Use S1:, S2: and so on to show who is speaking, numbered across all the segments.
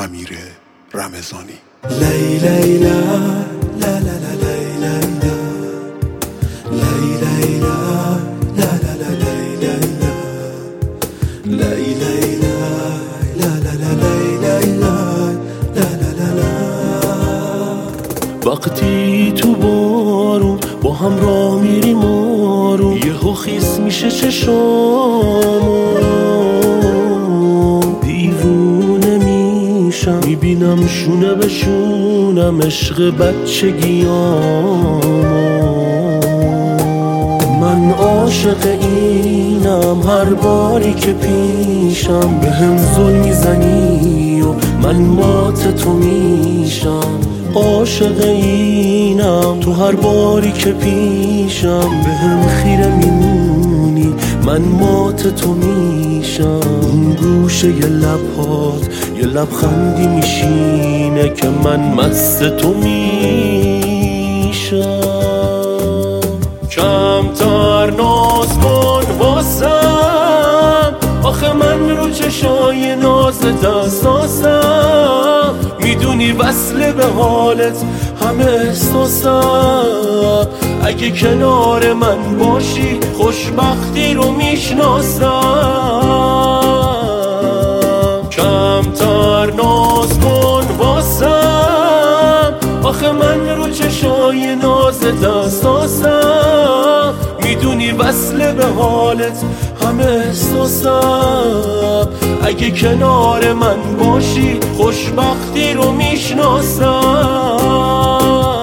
S1: امیر رمضانی.
S2: لی لی لا لا لا لا لی لی لا لی لی لا لا لا لا لی لی لا لی لی لا لا لا لا لی لی لا لا لا لا لا. وقتی تو بارون با هم راه میریم آروم، یهو خیس میشه چشامون، دیوونه میشم میبینم شونه به شونم عشق بچگیامو. من عاشق اینم هر باری که پیشم به هم ظلم میزنی و من مات تو میشم. عاشق اینم تو هر باری که پیشم به هم خیره میمونی من مات تو میشم. اون گوشه یه لبهات یه لبخندی میشینه که من مست تو میشم. کمتر ناز کن واسم، آخه من رو چشای نازت اساسم. میدونی وصله به حالت همه احساسم. اگه کنار من باشی خوشبختی رو میشناسم. کمتر ناز کن واسم، آخه من رو چشای نازت اساسم. میدونی وصله به حالت همه احساسم. اگه کنار من باشی خوشبختی رو میشناسم.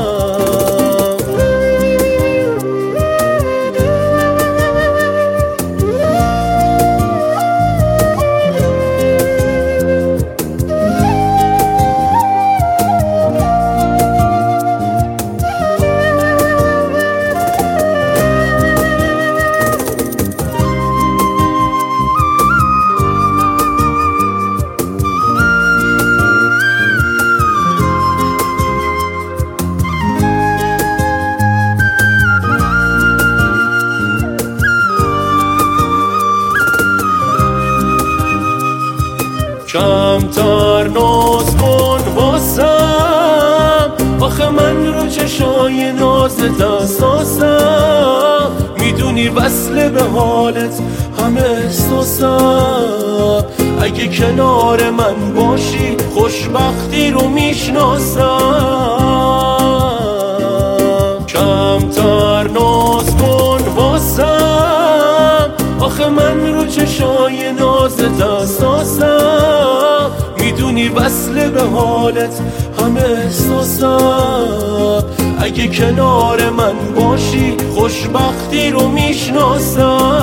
S2: کمتر ناز کن واسم، آخه من رو چشای نازت اساسم. میدونی وصله به حالت همه احساسم. اگه کنار من باشی خوشبختی رو میشناسم. کمتر ناز کن واسم، آخه من رو چشای نازت اساسم. میدونی وصله به حالت همه احساسم. اگه کنار من باشی خوشبختی رو میشناسم.